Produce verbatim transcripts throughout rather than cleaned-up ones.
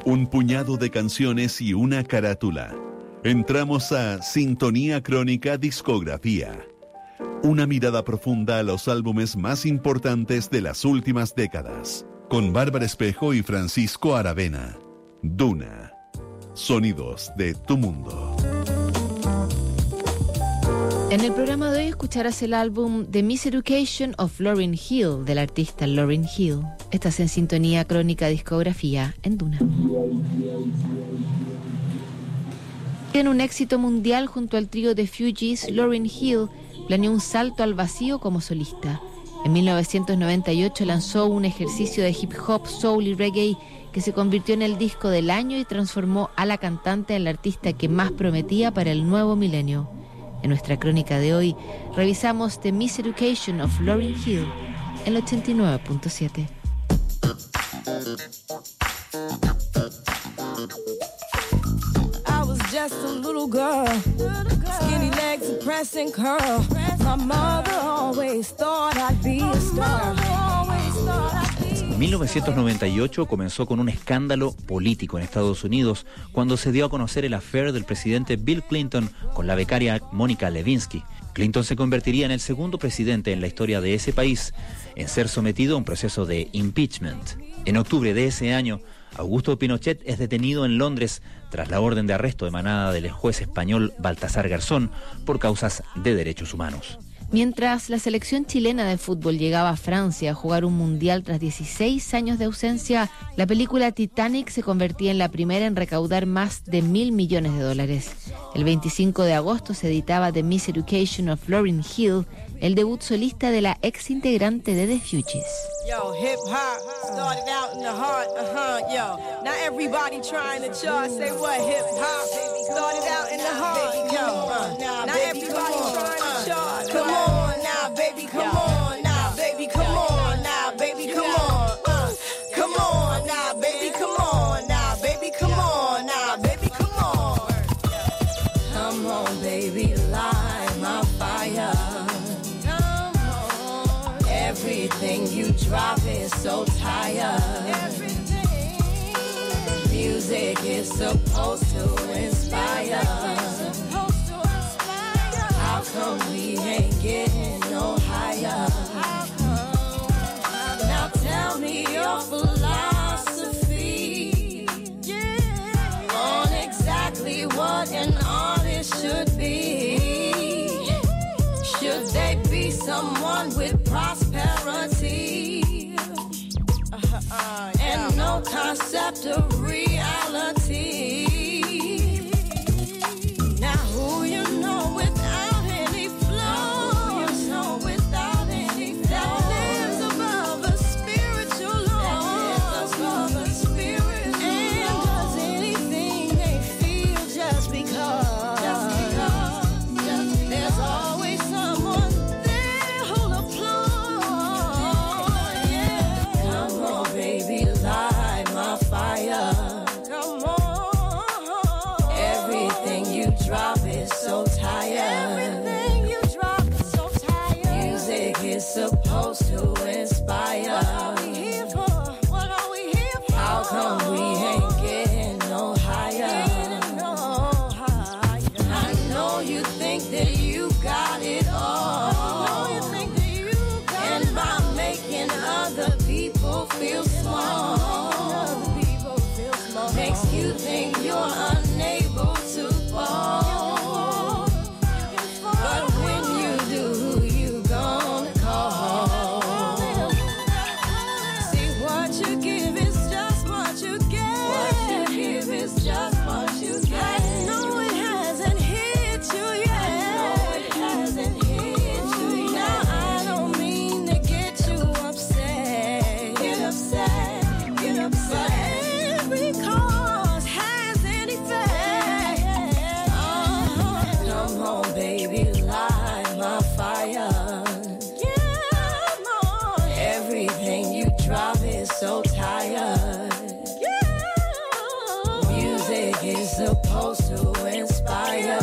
Un puñado de canciones y una carátula. Entramos a Sintonía Crónica Discografía. Una mirada profunda a los álbumes más importantes de las últimas décadas. Con Bárbara Espejo y Francisco Aravena. Duna. Sonidos de tu mundo. En el programa de hoy escucharás el álbum The Miseducation of Lauryn Hill del artista Lauryn Hill. Estás en Sintonía Crónica Discografía en Duna. En un éxito mundial junto al trío de Fugees, Lauryn Hill planeó un salto al vacío como solista. En mil novecientos noventa y ocho lanzó un ejercicio de hip hop, soul y reggae que se convirtió en el disco del año y transformó a la cantante en la artista que más prometía para el nuevo milenio. En nuestra crónica de hoy, revisamos The Miseducation of Lauryn Hill en el ochenta y nueve punto siete. I was just a little girl, skinny legs and pressing curl. My mother always thought I'd be a star. mil novecientos noventa y ocho comenzó con un escándalo político en Estados Unidos cuando se dio a conocer el affair del presidente Bill Clinton con la becaria Mónica Lewinsky. Clinton se convertiría en el segundo presidente en la historia de ese país en ser sometido a un proceso de impeachment. En octubre de ese año, Augusto Pinochet es detenido en Londres tras la orden de arresto emanada del juez español Baltasar Garzón por causas de derechos humanos. Mientras la selección chilena de fútbol llegaba a Francia a jugar un mundial tras dieciséis años de ausencia, la película Titanic se convertía en la primera en recaudar más de mil millones de dólares. El veinticinco de agosto se editaba The Miseducation of Lauryn Hill, el debut solista de la ex integrante de The Fugees. Yo, hip hop started out in the heart, uh-huh, yo. Now everybody trying to chart, say what hip hop started out in the heart, yo. Now everybody trying to chart. Come on now, baby, come on now, baby, come on now, baby, come on. Uh, come on now, baby, come on now, baby, come on now, baby, come on. Come on, baby, light my fire. Everything you drop is so tired. Music is supposed to inspire. How come we ain't getting no higher? Now tell me your philosophy on exactly what an artist should be. Should they be someone with prosperity uh, uh, and no concept of reality? Now who you know without any flaws, you know without any flaws, that lives above a spiritual law, that lives above a spiritual and law, does anything they feel just because. Just because. Just because. There's always someone there who'll applaud. Yeah. Come on, baby, light my fire. Come on. Everything you drop is so tired. Everything you drop is so tired. Music is supposed to inspire. What are we here for? What are we here for? How come we ain't getting no higher? Getting no higher. I know you think that you got it all. I know you think that you got and it by all. Making other people feel small, other people feel small, makes you think you're unable to fall. But when you do, who you gonna call? See, what you give is just what you get. What you give is just what you get. I know it hasn't hit you yet. I know it hasn't hit you yet. Now I don't mean to get you upset. Get upset, get upset. But every cause has an effect. Uh-huh. Come on, baby, light my fire. Come on. Everything you drop is so tired. Music is supposed to inspire.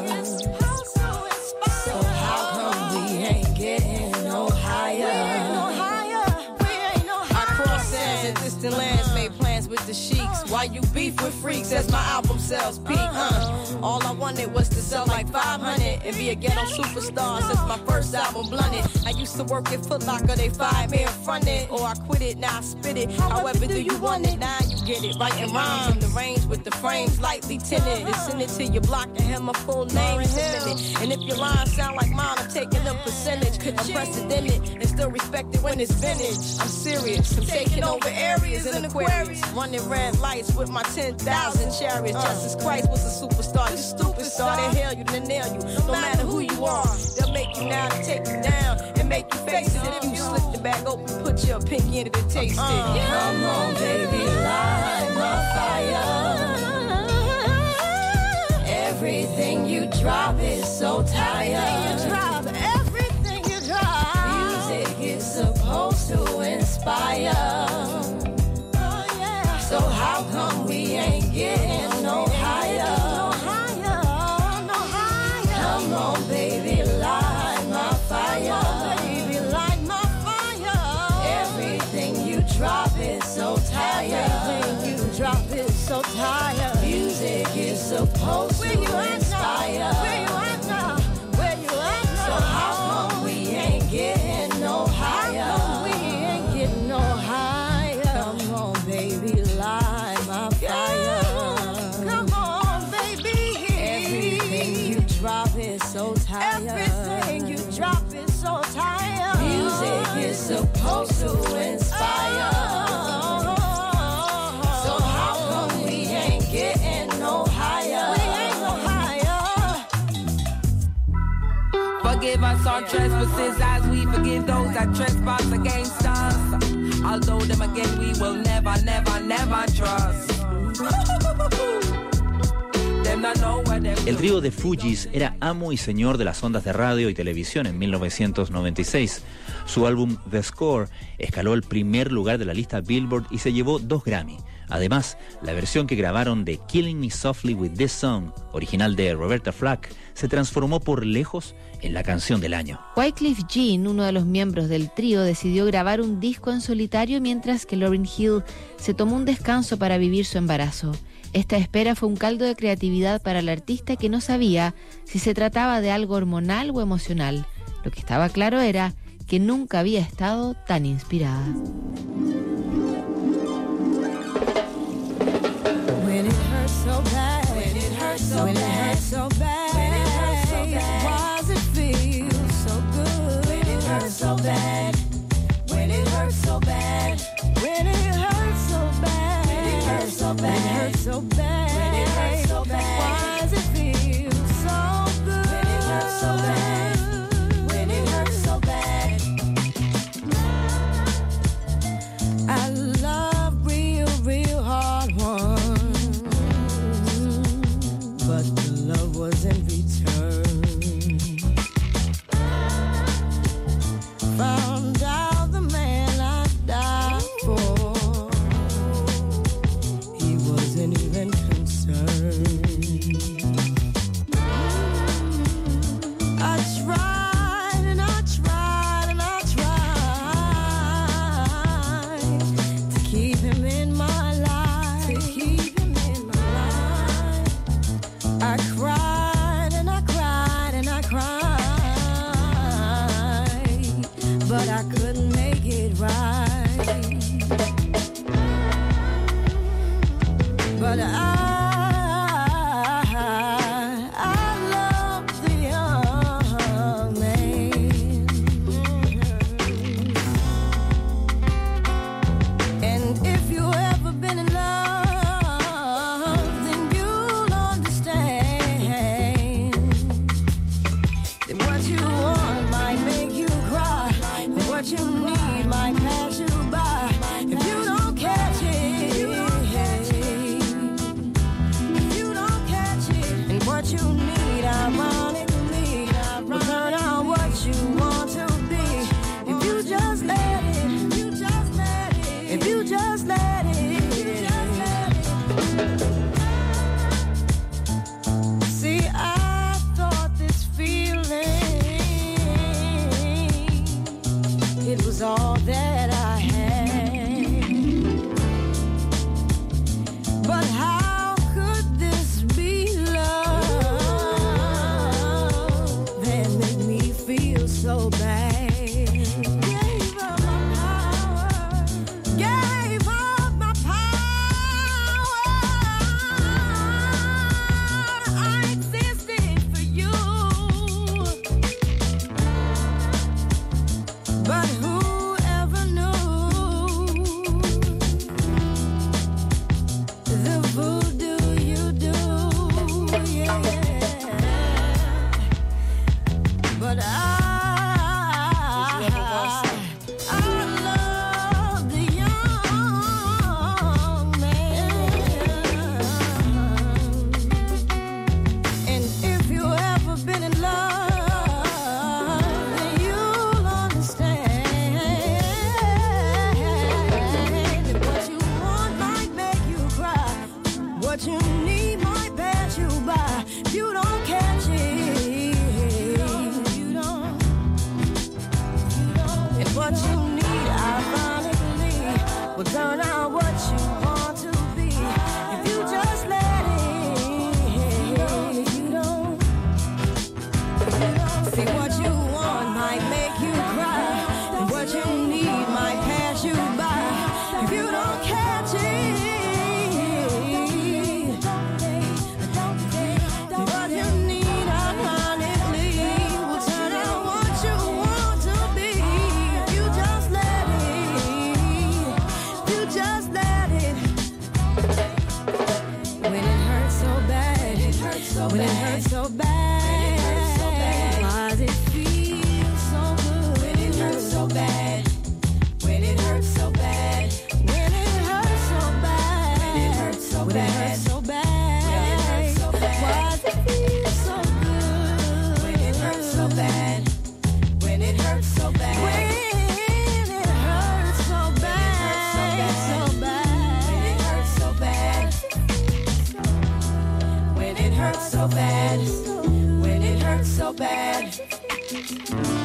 So how come we ain't getting no higher? I cross in fans in distant lands made plans with the sheiks. Why you beef with freaks as my album sells peak, huh? All I wanted was to sell like five hundred and be a ghetto superstar since my first album Blunted. I used to work at Foot Locker, they fired me in front it. Or I quit it, now I spit it. However do you want it, now you get it. Writing rhymes in the range with the frames lightly tinted. And send it to your block and have my full name submitted. And if your lines sound like mine, I'm taking a percentage. Unprecedented and still respected when it's vintage. I'm serious, I'm taking over areas in Aquarius. Running red lights with my ten thousand chariots. Justice Christ was a superstar, you stupid star. They hail you, they nail you, no matter who you are. They'll make you now to take you down and make you face it. If you slip the bag open, put your pinky in it and taste it. Come on, baby, light my fire. Everything you drop is so tired. You drop everything you drop. Music is supposed to inspire. Oh, yeah. So how come we ain't getting no higher? No higher, no higher. Come on, baby, light my fire. Come on, baby, light my fire. Everything you drop is so tired. Everything you drop is so tired. Music is supposed to inspire. Where you at now? Where you at now? So how come we ain't getting no higher? How come we ain't getting no higher? Come on, baby, light my fire. Come on, baby. Everything you drop is so tired. Everything you drop is so tired. Music is supposed to inspire. Forgive us our trespasses as we forgive those that trespass against us. Although them again we will never, never, never trust. El trío de Fugees era amo y señor de las ondas de radio y televisión en mil novecientos noventa y seis. Su álbum The Score escaló el primer lugar de la lista Billboard y se llevó dos Grammy. Además, la versión que grabaron de Killing Me Softly With This Song, original de Roberta Flack, se transformó por lejos en la canción del año. Wyclef Jean, uno de los miembros del trío, decidió grabar un disco en solitario mientras que Lauryn Hill se tomó un descanso para vivir su embarazo. Esta espera fue un caldo de creatividad para el artista que no sabía si se trataba de algo hormonal o emocional. Lo que estaba claro era que nunca había estado tan inspirada. When it hurts so bad, when it hurts so when bad, it hurts so bad, when it hurts so bad, why does it feel so good? When it hurts so bad, when it hurts so bad, when it hurts so bad, when it hurts so bad, when it hurts so bad, when it hurts so bad, why does it feel so good? When it hurts so bad, when it hurts so bad. I love real, real hard ones, but the love was in return. Found out the man I died for, he wasn't even concerned. I tried and I tried and I tried to keep him in my life, to keep him in my life. I cried and I cried and I cried, but I couldn't make it right. But I, I love the young man. And if you ever been in love, then you'll understand that what you want might make you cry, and what you need might pass you by. If you don't catch it, if you don't catch it, if you don't catch it, and what you need, ironically, will turn out what you want to be. If you just let it, if you just let it, if you just let it, if you just let it. See, I thought this feeling, it was all that I had. will turn out what you want to be. If you just let it, you don't, you don't see what you want might make you cry, and what you need might pass you by. If you don't catch it, what you need ironically will turn out what you want to be. If you just let it, you just let it. When it hurts so bad, when it hurts so bad, why does it feel so good? When it hurts so bad, when it hurts so bad, when it hurts so bad, when it hurts so bad, when it hurts so bad, why does it feel so good? When it hurts so bad, when it hurts so bad, when it hurts so bad, so bad, when it hurts so bad, when it hurts so bad, when it hurts so bad.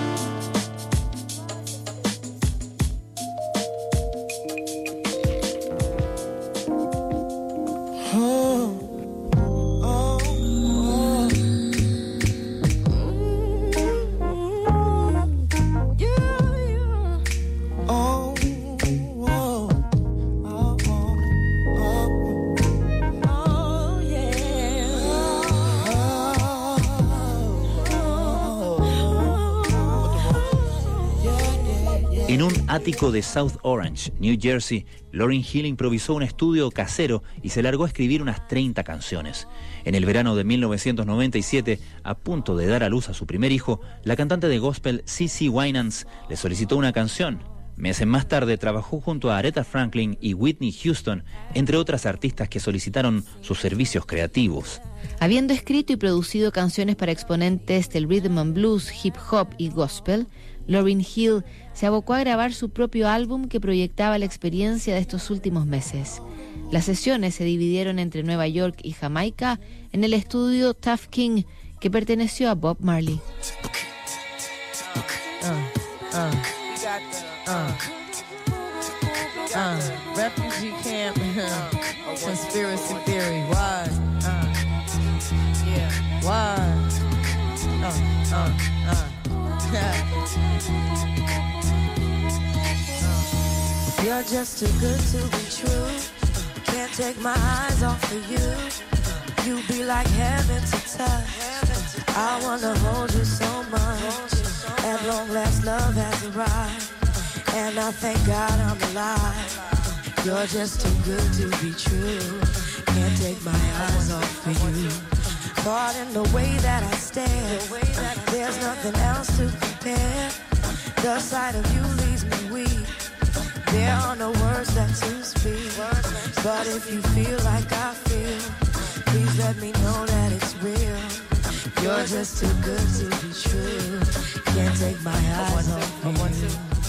En un ático de South Orange, New Jersey, Lauryn Hill improvisó un estudio casero y se largó a escribir unas treinta canciones. En el verano de mil novecientos noventa y siete, a punto de dar a luz a su primer hijo, la cantante de gospel C C Winans le solicitó una canción. Meses más tarde trabajó junto a Aretha Franklin y Whitney Houston, entre otras artistas que solicitaron sus servicios creativos. Habiendo escrito y producido canciones para exponentes del rhythm and blues, hip hop y gospel, Lauryn Hill se abocó a grabar su propio álbum que proyectaba la experiencia de estos últimos meses. Las sesiones se dividieron entre Nueva York y Jamaica en el estudio Tuff King, que perteneció a Bob Marley. Uh, uh, uh, uh, refugee camp, uh, conspiracy theory, why? Uh, yeah, why? Uh, uh, uh. You're just too good to be true. Can't take my eyes off of you. You be like heaven to touch. I wanna hold you so much. At long last, love has arrived, and I thank God I'm alive. You're just too good to be true. Can't take my eyes off of you. Caught in the way that I stare, there's nothing else to compare. The sight of you leaves me weak. There are no words that to speak. But if you feel like I feel, please let me know that it's real. You're just too good to be true. Can't take my eyes off you.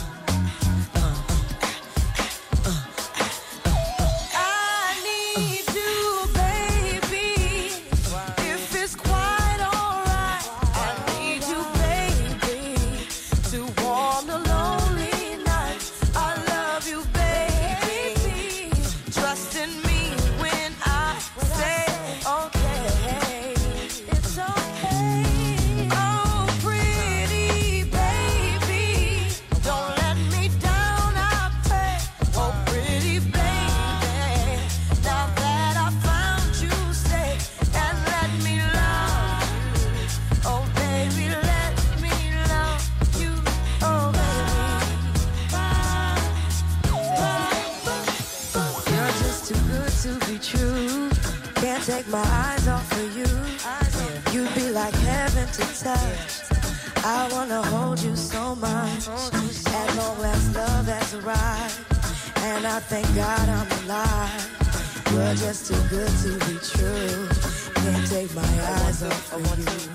Take my eyes off of you. You'd be like heaven to touch. I wanna hold you so much. At long last, love has arrived, and I thank God I'm alive. You're just too good to be true. Can't take my eyes off of you.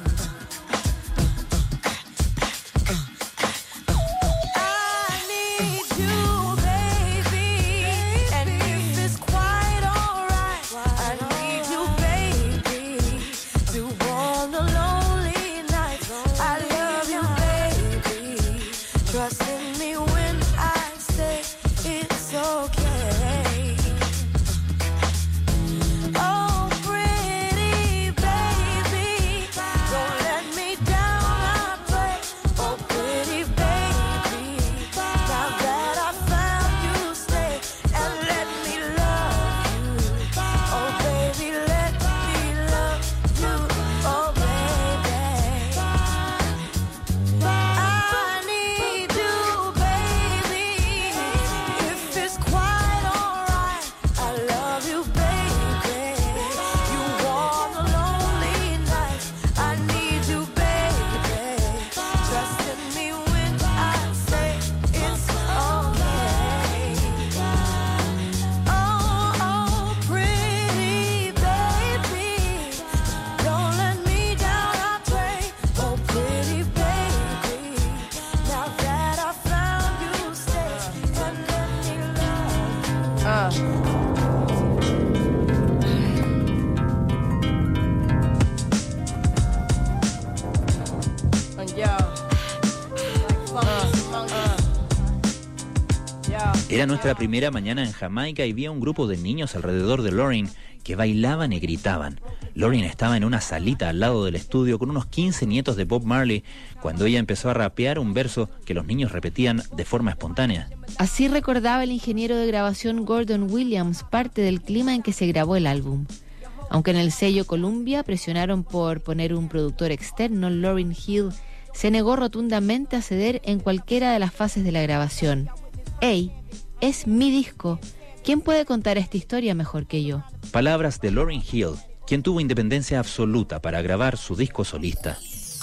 Trust in me when I say it's okay. Yeah. Era nuestra primera mañana en Jamaica y vi a un grupo de niños alrededor de Lauryn que bailaban y gritaban. Lauryn estaba en una salita al lado del estudio con unos quince nietos de Bob Marley cuando ella empezó a rapear un verso que los niños repetían de forma espontánea. Así recordaba el ingeniero de grabación Gordon Williams parte del clima en que se grabó el álbum. Aunque en el sello Columbia presionaron por poner un productor externo, Lauryn Hill se negó rotundamente a ceder en cualquiera de las fases de la grabación. Hey, es mi disco. ¿Quién puede contar esta historia mejor que yo? Palabras de Lauryn Hill, quien tuvo independencia absoluta para grabar su disco solista.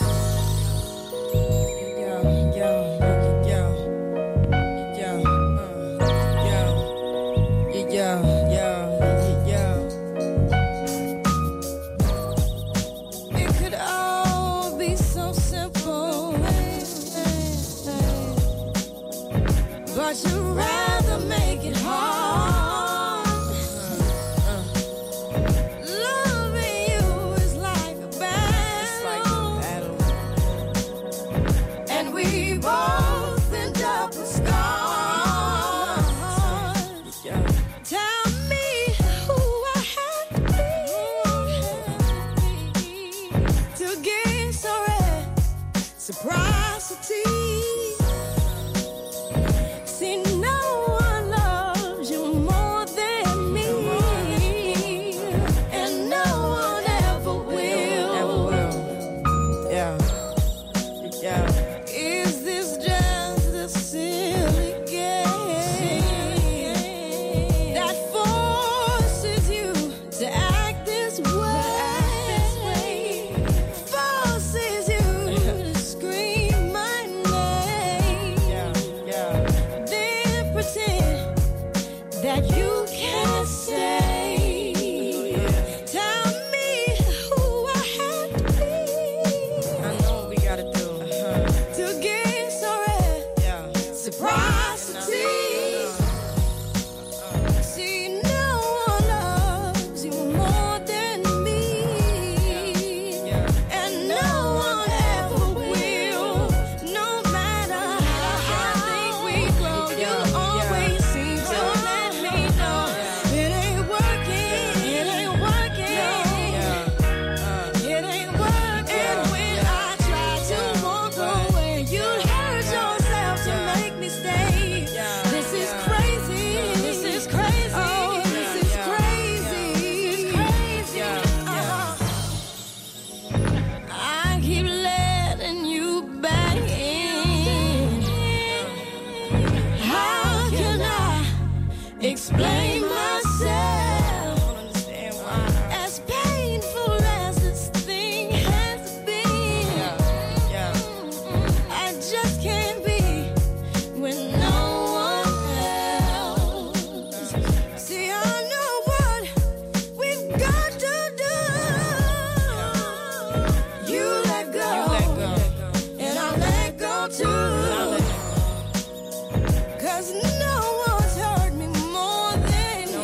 Explain myself, as painful as this thing has been. I just can't be with no one else. See, I know what we've got to do. You let go, and I'll let go too. 'Cause no one's hurt me more than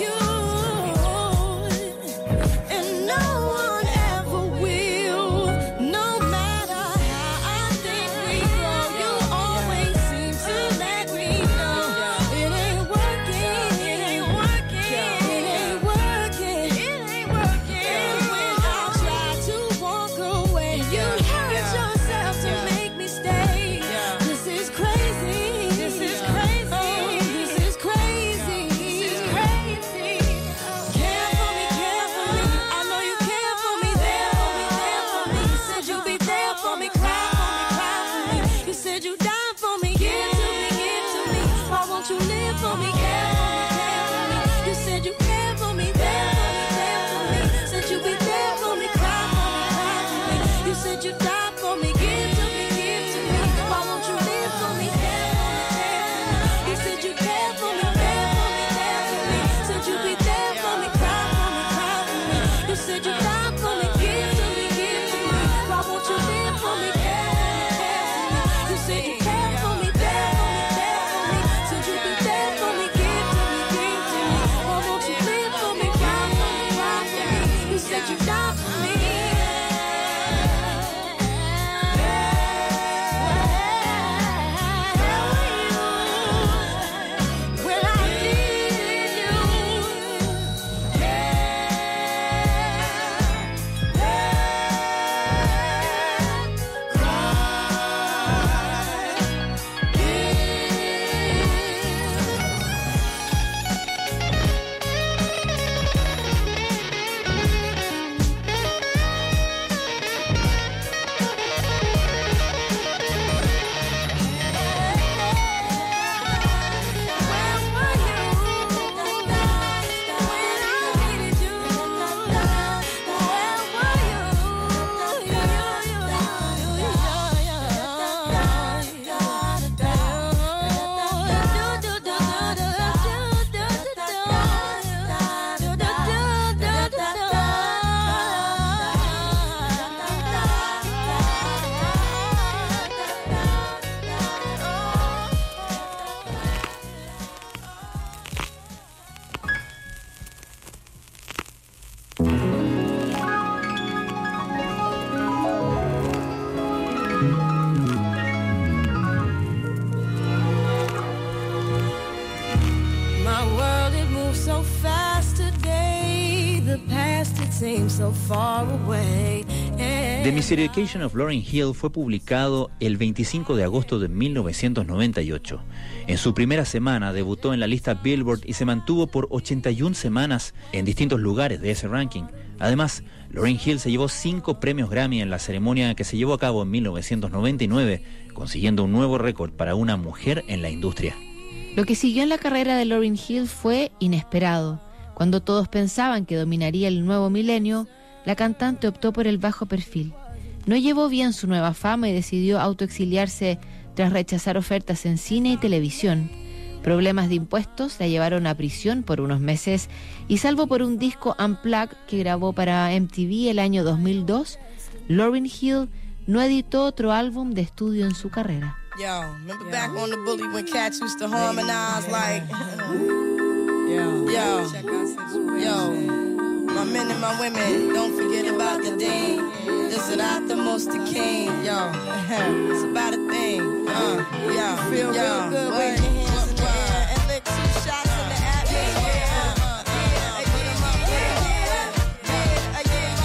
seems so far away. The Miseducation of Lauryn Hill fue publicado el veinticinco de agosto de mil novecientos noventa y ocho. En su primera semana debutó en la lista Billboard y se mantuvo por ochenta y una semanas en distintos lugares de ese ranking. Además, Lauryn Hill se llevó cinco premios Grammy en la ceremonia que se llevó a cabo en mil novecientos noventa y nueve, consiguiendo un nuevo récord para una mujer en la industria. Lo que siguió en la carrera de Lauryn Hill fue inesperado. Cuando todos pensaban que dominaría el nuevo milenio, la cantante optó por el bajo perfil. No llevó bien su nueva fama y decidió autoexiliarse tras rechazar ofertas en cine y televisión. Problemas de impuestos la llevaron a prisión por unos meses y salvo por un disco Unplugged que grabó para M T V el año dos mil dos, Lauryn Hill no editó otro álbum de estudio en su carrera. Yo, remember back on the bully when cats used to harmonize like Yo, yo, yo, my men and my women, don't forget about the dean. This is not the most the king, yo. It's about a thing, uh, yo, feel yo, real good with your hands in the air and lick two shots in the atmosphere. Uh, yeah, I put 'em up, yeah, yeah, yeah,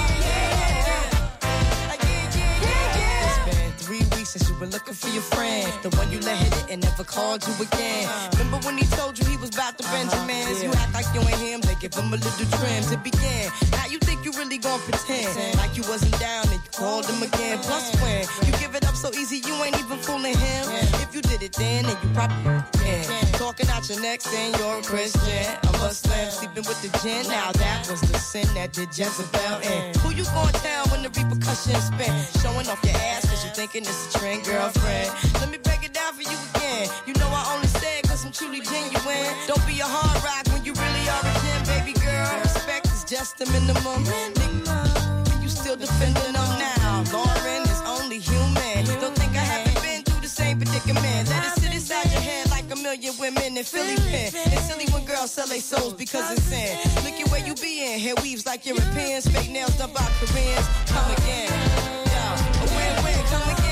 yeah, yeah, yeah, yeah. It's been three weeks since you were looking for your friend, the one you let hit it and never called you again. Remember when he told you he was about to Benjamins? You act like you ain't him, they give him a little trim to begin. Now you think you really gon' pretend like you wasn't down and you called him again. Plus when you give it up so easy, you ain't even fooling him. If you did it then, then you probably can. Talking out your neck saying you're a Christian, a Muslim, sleeping with the gin. Now that was the sin that did Jezebel in. Who you gon' tell when the repercussions spin? Showing off your ass cause you thinking it's a trend, girlfriend. Let me break it down for you again. You know I only say it cause I'm truly genuine. Don't be a hard rock when you really are a gem, baby girl. Respect is just the minimum. Nigga, you still defending them now. Lauren is only human. Don't think I haven't been through the same predicament. Let it sit inside your head like a million women in Philly pen. It's silly when girls sell their souls because it's sin. Look at where you be in. Hair weaves like Europeans. Fake nails done by Koreans. Come again. Yo, a win-win, come again.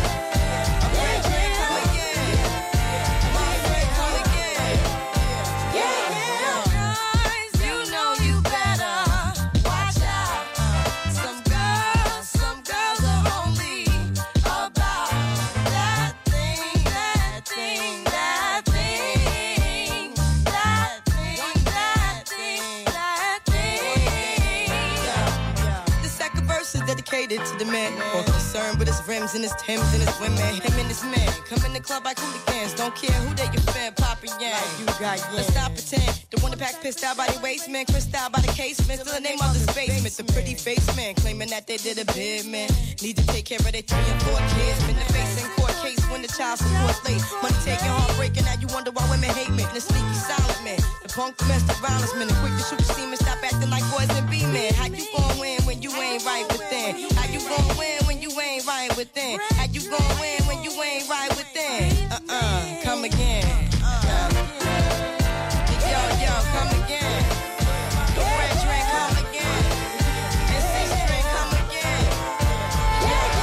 To the man, more concerned with his rims and his Timbs and his women. Him and his man come in the club like hooligans. Don't care who they your fan, poppin' yang. You got yeah. Let's stop pretend. The one that pack pissed out by the waist man, crissed out by the casement. Still the name of the basement. The pretty face man claiming that they did a bid man. Need to take care of their three and four kids. Been the face in court case when the child support late. Money taking, heartbreaking. Now you wonder why women hate me. The sneaky silent man, the punk domestic violence man, the quick to shoot the semen. Stop acting like boys and be men. How you gon' win when you ain't right within? How you gon' win when you ain't right within? How you gon' win when you ain't right within? Uh-uh, come again. Uh, yo, yo, come again. The red drink, come again. And six drink, come again. Yeah,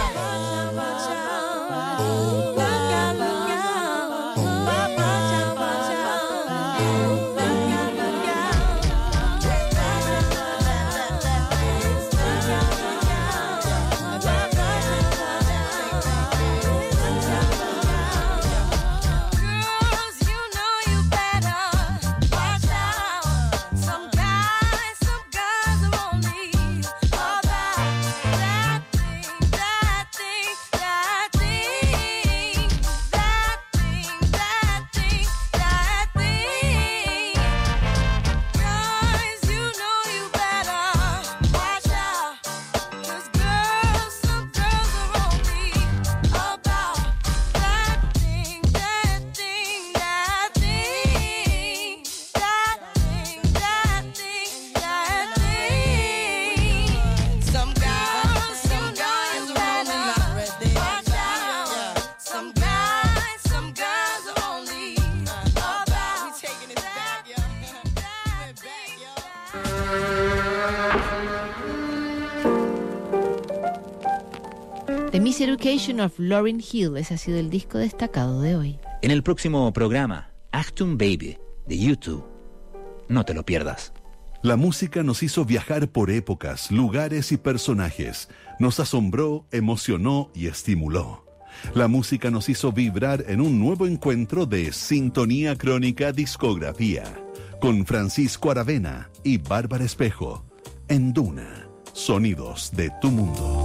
The Miseducation of Lauryn Hill, ese ha sido el disco destacado de hoy. En el próximo programa, Achtung Baby, de YouTube. No te lo pierdas. La música nos hizo viajar por épocas, lugares y personajes. Nos asombró, emocionó y estimuló. La música nos hizo vibrar en un nuevo encuentro de Sintonía Crónica Discografía, con Francisco Aravena y Bárbara Espejo, en Duna, sonidos de tu mundo.